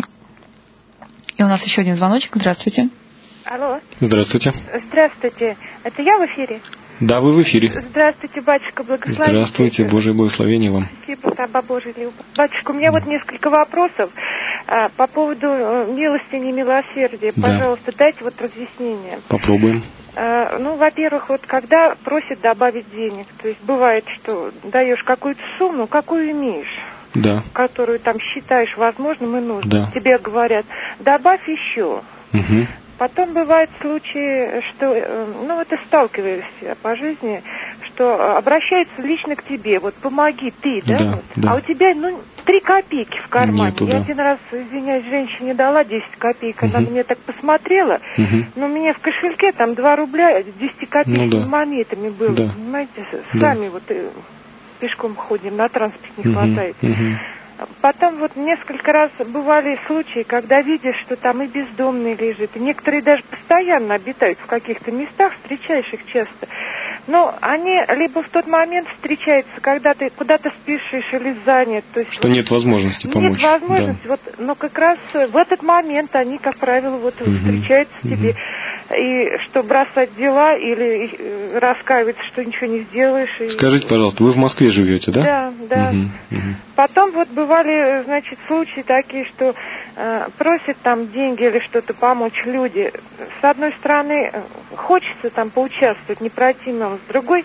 И у нас еще один звоночек. Здравствуйте. Алло. Здравствуйте. Здравствуйте. Это я в эфире? Да, вы в эфире. Здравствуйте, батюшка, благословите. Здравствуйте, Божие благословение вам. Спасибо, раба Божия любовь. Батюшка, у меня вот несколько вопросов а, по поводу милостыни и милосердия. Да. Пожалуйста, дайте вот разъяснение. Попробуем. А, ну, во-первых, вот когда просят добавить денег, то есть бывает, что даешь какую-то сумму, какую имеешь. Да. Которую там считаешь возможным и нужным. Да. Тебе говорят, добавь еще. Угу. Потом бывают случаи, что, ну, вот и сталкивались по жизни, что обращаются лично к тебе, вот помоги ты, да, да, вот, да. А у тебя, ну, три копейки в кармане. Нету, Я да. один раз, извиняюсь, женщине дала десять копеек, она угу. мне так посмотрела, угу. но у меня в кошельке там два рубля десятикопеечными ну, да. монетами было, да. понимаете, да. сами вот пешком ходим, на транспорт не угу. хватает. Угу. Потом вот несколько раз бывали случаи, когда видишь, что там и бездомный лежит, и некоторые даже постоянно обитают в каких-то местах, встречаешь их часто. Но они либо в тот момент встречаются, когда ты куда-то спешишь или занят. То есть что вот нет возможности помочь. Нет возможности, да. вот, но как раз в этот момент они, как правило, вот угу. встречаются угу. тебе. И что бросать дела или раскаиваться, что ничего не сделаешь. И... Скажите, пожалуйста, вы в Москве живете, да? Да, да. Угу, угу. Потом вот бывали, значит, случаи такие, что э, просят там деньги или что-то помочь люди. С одной стороны, хочется там поучаствовать, не пройти мимо. С другой,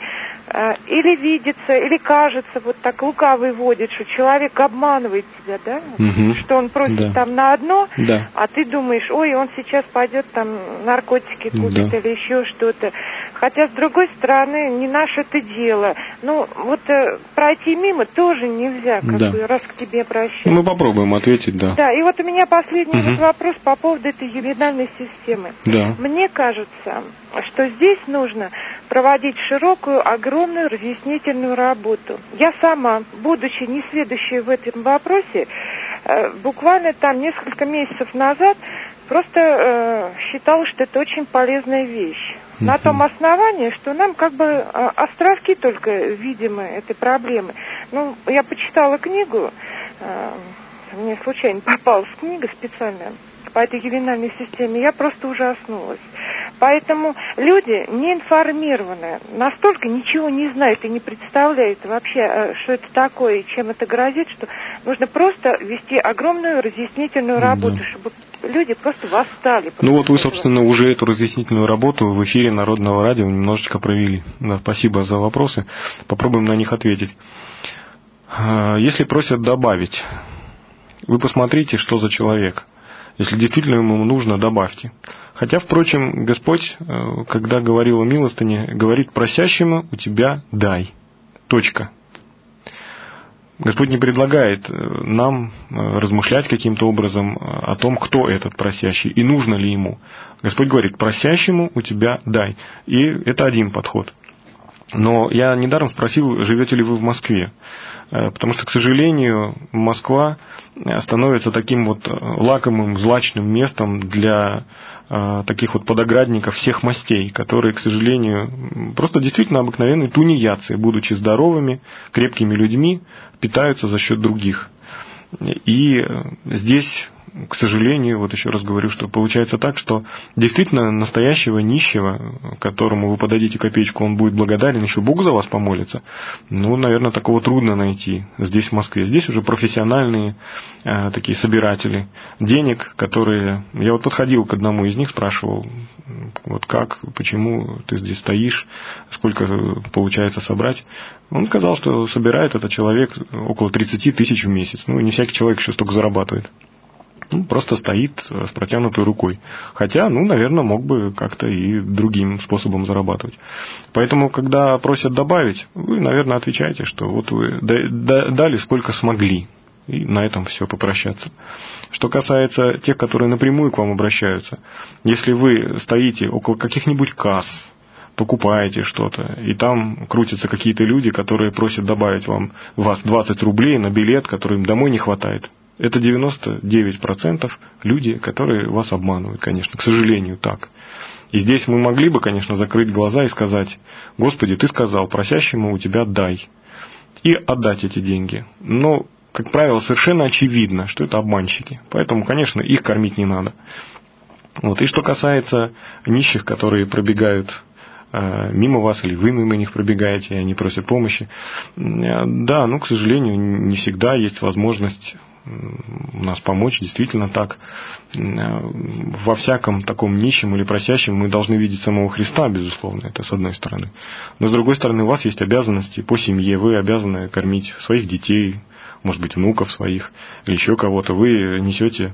или видится, или кажется, вот так лукавый водит, что человек обманывает тебя, да? Угу. Что он просит да. там на одно, да. а ты думаешь, ой, он сейчас пойдет там наркотики купит да. или еще что-то. Хотя, с другой стороны, не наше это дело. Ну, вот э, пройти мимо тоже нельзя, как да. бы, раз к тебе обращаются. Мы попробуем ответить, да. Да, и вот у меня последний угу. вот вопрос по поводу этой ювенальной системы. Да. Мне кажется, что здесь нужно проводить широкую, огромную разъяснительную работу. Я сама, будучи несведущей в этом вопросе, э, буквально там несколько месяцев назад просто э, считала, что это очень полезная вещь. Uh-huh. На том основании, что нам как бы э, островки только видимы этой проблемы. Ну, я почитала книгу, э, мне случайно попалась книга специальная по этой ювенальной системе, я просто ужаснулась. Поэтому люди не информированы, настолько ничего не знают и не представляют вообще, что это такое и чем это грозит, что нужно просто вести огромную разъяснительную работу, да. чтобы люди просто восстали. Ну вот вы, собственно, уже эту разъяснительную работу в эфире Народного радио немножечко провели. Да, спасибо за вопросы. Попробуем на них ответить. Если просят добавить, вы посмотрите, что за человек. Если действительно ему нужно, добавьте. Хотя, впрочем, Господь, когда говорил о милостыне, говорит: просящему у тебя дай. Точка. Господь не предлагает нам размышлять каким-то образом о том, кто этот просящий и нужно ли ему. Господь говорит: просящему у тебя дай. И это один подход. Но я недаром спросил, живете ли вы в Москве. Потому что, к сожалению, Москва становится таким вот лакомым, злачным местом для таких вот подоградников всех мастей, которые, к сожалению, просто действительно обыкновенные тунеядцы, будучи здоровыми, крепкими людьми, питаются за счет других. И здесь, к сожалению, вот еще раз говорю, что получается так, что действительно настоящего нищего, которому вы подадите копеечку, он будет благодарен, еще Бог за вас помолится. Ну, наверное, такого трудно найти здесь, в Москве. Здесь уже профессиональные э, такие собиратели денег, которые... Я вот подходил к одному из них, спрашивал, вот как, почему ты здесь стоишь, сколько получается собрать. Он сказал, что собирает этот человек около тридцать тысяч в месяц. Ну, не всякий человек еще столько зарабатывает. Ну, просто стоит с протянутой рукой. Хотя, ну, наверное, мог бы как-то и другим способом зарабатывать. Поэтому, когда просят добавить, вы, наверное, отвечаете, что вот вы дали сколько смогли. И на этом все, попрощаться. Что касается тех, которые напрямую к вам обращаются, если вы стоите около каких-нибудь касс, покупаете что-то, и там крутятся какие-то люди, которые просят добавить вам вас двадцать рублей на билет, который им домой не хватает. Это девяносто девять процентов люди, которые вас обманывают, конечно, к сожалению, так. И здесь мы могли бы, конечно, закрыть глаза и сказать: Господи, Ты сказал, просящему у Тебя дай. И отдать эти деньги. Но, как правило, совершенно очевидно, что это обманщики. Поэтому, конечно, их кормить не надо. Вот. И что касается нищих, которые пробегают мимо вас, или вы мимо них пробегаете, и они просят помощи. Да, ну, к сожалению, не всегда есть возможность нас помочь, действительно так. Во всяком таком нищем или просящем мы должны видеть самого Христа, безусловно, это с одной стороны. Но с другой стороны, у вас есть обязанности по семье, вы обязаны кормить своих детей, может быть, внуков своих, или еще кого-то. Вы несете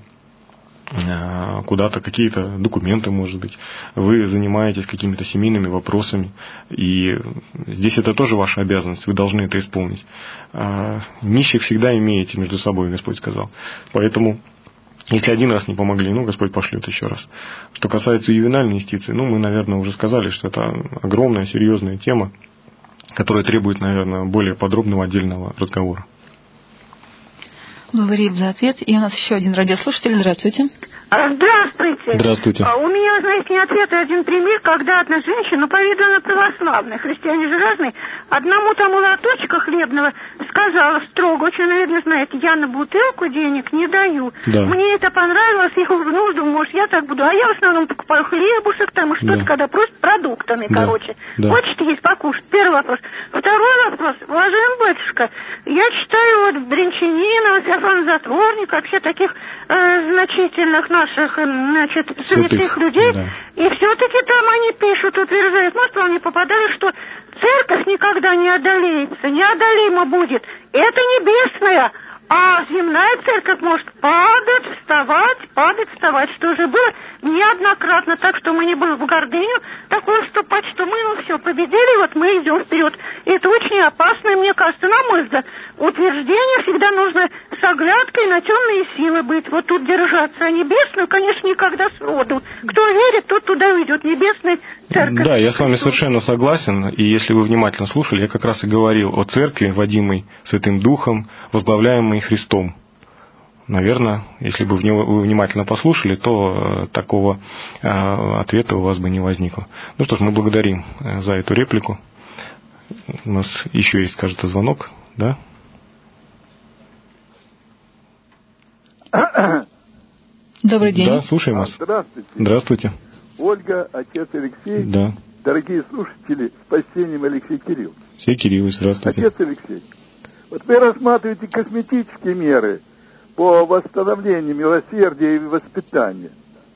куда-то какие-то документы, может быть, вы занимаетесь какими-то семейными вопросами, и здесь это тоже ваша обязанность, вы должны это исполнить. А нищих всегда имеете между собой, Господь сказал. Поэтому, если один раз не помогли, ну, Господь пошлет еще раз. Что касается ювенальной юстиции, ну, мы, наверное, уже сказали, что это огромная, серьезная тема, которая требует, наверное, более подробного отдельного разговора. Благодарим за ответ. И у нас еще один радиослушатель. Здравствуйте. Здравствуйте. Здравствуйте. У меня, знаете, не ответ, а один пример, когда одна женщина, по виду она православная, христиане же разные, одному тому лоточка хлебного сказала строго, очень, наверное, знаете, я на бутылку денег не даю. Да. Мне это понравилось, я ну, думаю, может, я так буду. А я в основном покупаю хлебушек там и что-то, да. когда просто продуктами, да. короче. Да. Хочете есть покушать? Первый вопрос. Второй вопрос. Уважаемый батюшка, я читаю вот Бринчанина, Феофана Затворника, вообще таких э, значительных наших, значит, святых людей, да. И все-таки там они пишут, утверждают, может, вам не попадали, что церковь никогда не одолеется, неодолима будет. Это небесная. А земная церковь может падать, вставать, падать, вставать, что уже было неоднократно. Так что мы не будем в гордыню такое вступать, что мы, ну все, победили, вот мы идем вперед. И это очень опасное, мне кажется, на мой взгляд, утверждение. Всегда нужно с оглядкой на темные силы быть, вот тут держаться. А небесную, конечно, никогда сроду. Кто верит, тот туда уйдет. Небесная церковь. Да, я с вами совершенно согласен. И если вы внимательно слушали, я как раз и говорил о церкви, водимой Святым Духом, возглавляемой Христом. Наверное, если бы вы внимательно послушали, то такого ответа у вас бы не возникло. Ну что ж, мы благодарим за эту реплику. У нас еще есть, кажется, звонок, да? Добрый день. Да, слушаем вас. Здравствуйте. Здравствуйте. Ольга, отец Алексей. Да. Дорогие слушатели, с спасением Алексей Кирилл. Алексей Кириллович, здравствуйте. Отец Алексей, вот вы рассматриваете косметические меры по восстановлению милосердия и воспитания.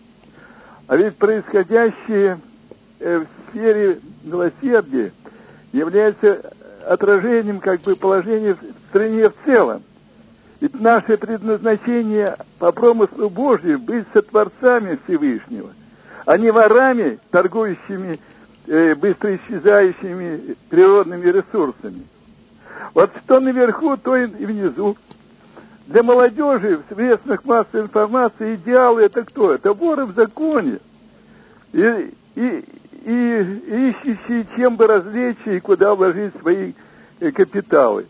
А ведь происходящее в сфере милосердия является отражением как бы положения в стране в целом. Ведь наше предназначение по промыслу Божию быть сотворцами Всевышнего, а не ворами, торгующими э, быстро исчезающими природными ресурсами. Вот что наверху, то и внизу. Для молодежи в средствах массовой информации идеалы это кто? Это воры в законе. И, и, и, и ищущие, чем бы развлечься и куда вложить свои э, капиталы.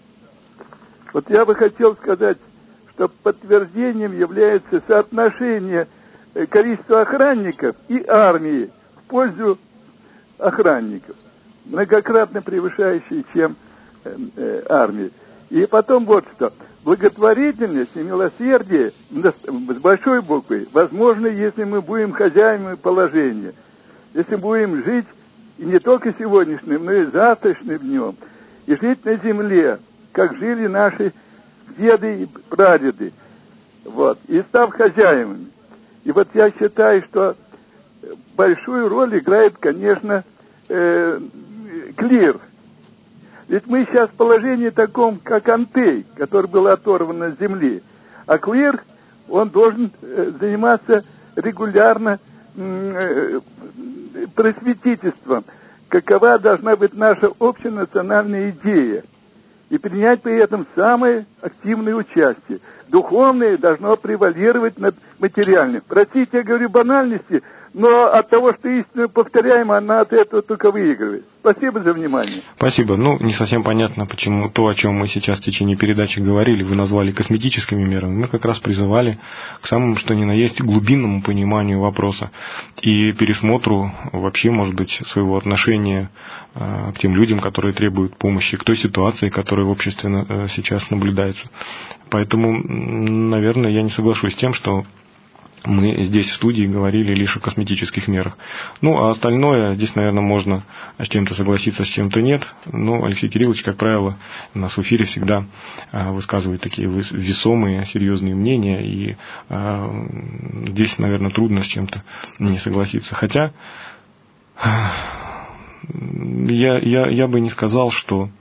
Вот я бы хотел сказать, что подтверждением является соотношение количества охранников и армии в пользу охранников, многократно превышающие, чем э, э, армия. И потом вот что. Благотворительность и милосердие с большой буквы возможно, если мы будем хозяевами положения, если будем жить и не только сегодняшним, но и завтрашним днем, и жить на земле, как жили наши деды и прадеды, вот, и став хозяевами. И вот я считаю, что большую роль играет, конечно, э, клир. Ведь мы сейчас в положении таком, как Антей, который был оторван от земли. А клир, он должен э, заниматься регулярно э, просветительством. Какова должна быть наша общенациональная идея. И принять при этом самое активное участие. Духовное должно превалировать над материальным. Простите, я говорю банальности, но от того, что истину повторяем, она от этого только выигрывает. Спасибо за внимание. Спасибо. Ну, не совсем понятно, почему то, о чем мы сейчас в течение передачи говорили, вы назвали косметическими мерами. Мы как раз призывали к самому, что ни на есть, глубинному пониманию вопроса и пересмотру вообще, может быть, своего отношения к тем людям, которые требуют помощи, к той ситуации, которая в обществе сейчас наблюдается. Поэтому, наверное, я не соглашусь с тем, что мы здесь в студии говорили лишь о косметических мерах. Ну, а остальное, здесь, наверное, можно с чем-то согласиться, с чем-то нет. Но Алексей Кириллович, как правило, у нас в эфире всегда высказывает такие весомые, серьезные мнения. И здесь, наверное, трудно с чем-то не согласиться. Хотя я, я, я бы не сказал, что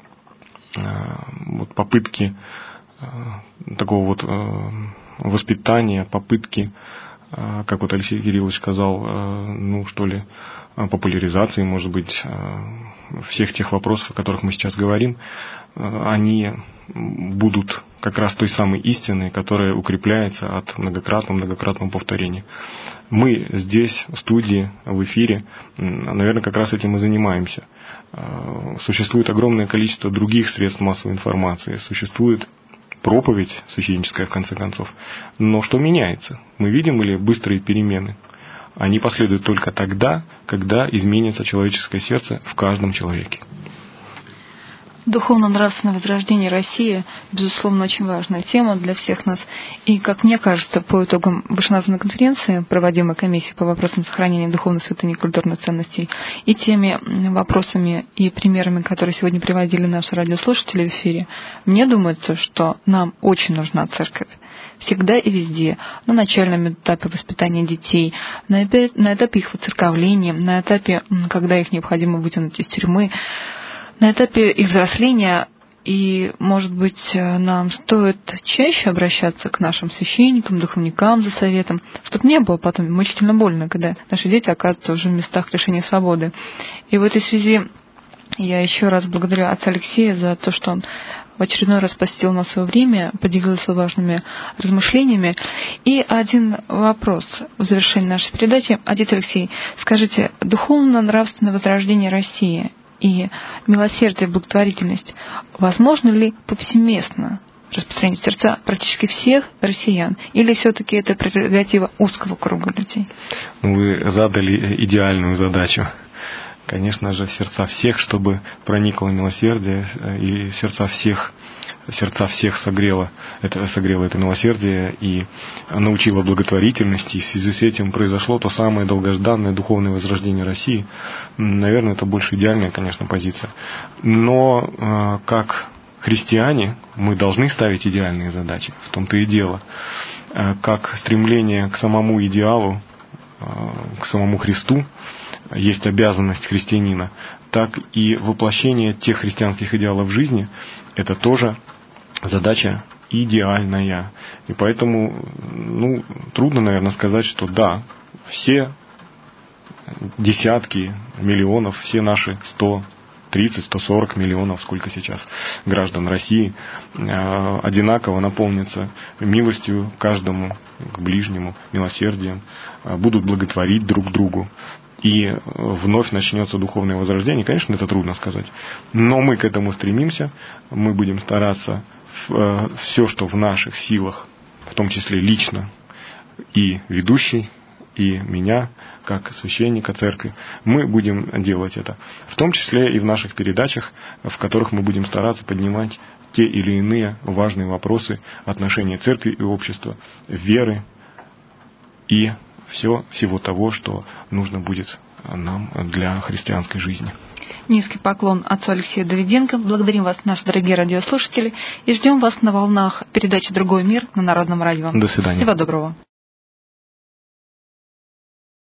вот попытки такого вот воспитания, попытки, как вот Алексей Кириллович сказал, ну что ли, популяризации, может быть, всех тех вопросов, о которых мы сейчас говорим, они будут как раз той самой истиной, которая укрепляется от многократного-многократного повторения. Мы здесь, в студии, в эфире, наверное, как раз этим и занимаемся. Существует огромное количество других средств массовой информации, существует проповедь священническая, в конце концов. Но что меняется? Мы видим ли быстрые перемены? Они последуют только тогда, когда изменится человеческое сердце в каждом человеке. Духовно-нравственное возрождение России, безусловно, очень важная тема для всех нас. И, как мне кажется, по итогам вышеназванной конференции, проводимой комиссией по вопросам сохранения духовной святыни и культурных ценностей, и теми вопросами и примерами, которые сегодня приводили наши радиослушатели в эфире, мне думается, что нам очень нужна церковь. Всегда и везде, на начальном этапе воспитания детей, на этапе их воцерковления, на этапе, когда их необходимо вытянуть из тюрьмы, На этапе их взросления, и, может быть, нам стоит чаще обращаться к нашим священникам, духовникам за советом, чтобы не было потом мучительно больно, когда наши дети оказываются уже в местах лишения свободы. И в этой связи я еще раз благодарю отца Алексея за то, что он в очередной раз посвятил нас свое время, поделился важными размышлениями. И один вопрос в завершении нашей передачи. Отец Алексей, скажите, духовно-нравственное возрождение России и милосердие, благотворительность возможно ли повсеместно распространить в сердца практически всех россиян? Или все-таки это прерогатива узкого круга людей? Вы задали идеальную задачу. Конечно же, в сердца всех, чтобы проникло милосердие, и сердца всех, сердца всех согрело это, согрело это милосердие и научило благотворительности. И в связи с этим произошло то самое долгожданное духовное возрождение России. Наверное, это больше идеальная, конечно, позиция. Но как христиане мы должны ставить идеальные задачи. В том-то и дело. Как стремление к самому идеалу, к самому Христу, есть обязанность христианина, так и воплощение тех христианских идеалов в жизни – это тоже задача идеальная. И поэтому ну, трудно, наверное, сказать, что да, все десятки миллионов, все наши сто тридцать - сто сорок миллионов, сколько сейчас граждан России, одинаково наполнятся милостью каждому к ближнему, милосердием, будут благотворить друг другу. И вновь начнется духовное возрождение. Конечно, это трудно сказать. Но мы к этому стремимся. Мы будем стараться все, что в наших силах, в том числе лично, и ведущий, и меня, как священника церкви, мы будем делать это. В том числе и в наших передачах, в которых мы будем стараться поднимать те или иные важные вопросы отношения церкви и общества, веры и все, всего того, что нужно будет нам для христианской жизни. Низкий поклон отцу Алексею Давиденко. Благодарим вас, наши дорогие радиослушатели, и ждем вас на волнах передачи «Другой мир» на Народном радио. До свидания. Всего доброго.